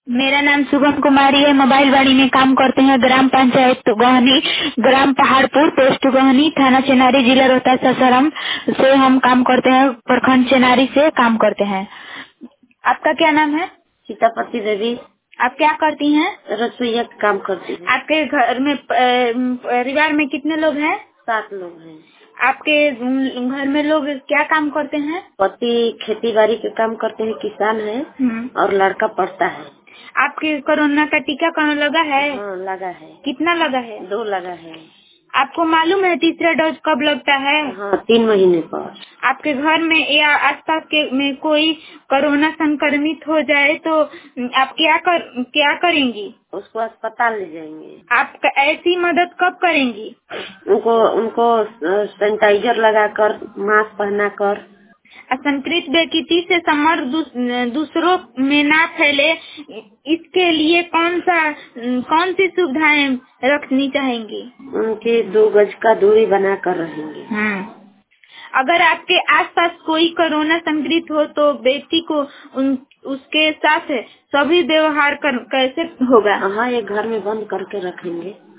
मेरा नाम शुभम कुमारी है। मोबाइल वाणी में काम करते हैं। ग्राम पंचायत गोहनी, ग्राम पहाड़पुर, पोस्ट गोहनी, थाना चेनारी, जिला रोहतास, सासाराम से हम काम करते हैं। प्रखंड चेनारी से काम करते हैं। आपका क्या नाम है? सीतापति देवी। आप क्या करती हैं? रसोईया का काम करती हूँ। आपके घर में परिवार में कितने लोग हैं? 7 लोग हैं। आपके घर में लोग क्या काम करते हैं? पति खेती बाड़ी के काम करते हैं, किसान है और लड़का पढ़ता है। आपके कोरोना का टीकाकरण लगा है? हाँ, लगा है। कितना लगा है? 2 लगा है। आपको मालूम है तीसरा डोज कब लगता है? हाँ, 3 महीने पर। आपके घर में या आसपास के में कोई कोरोना संक्रमित हो जाए तो आप क्या करेंगी? उसको अस्पताल ले जाएंगे। आप ऐसी मदद कब करेंगी? उनको सैनिटाइजर लगाकर, मास्क पहनाकर। असंक्रमित व्यक्ति से संपर्क दूसरों में ना फैले, इसके लिए कौन सी सुविधाएं रखनी चाहेंगी? उनके 2 गज का दूरी बनाकर रहेंगे। अगर आपके आसपास कोई कोरोना संक्रमित हो तो व्यक्ति को उसके साथ सभी व्यवहार कैसे होगा? हाँ, ये घर में बंद करके रखेंगे।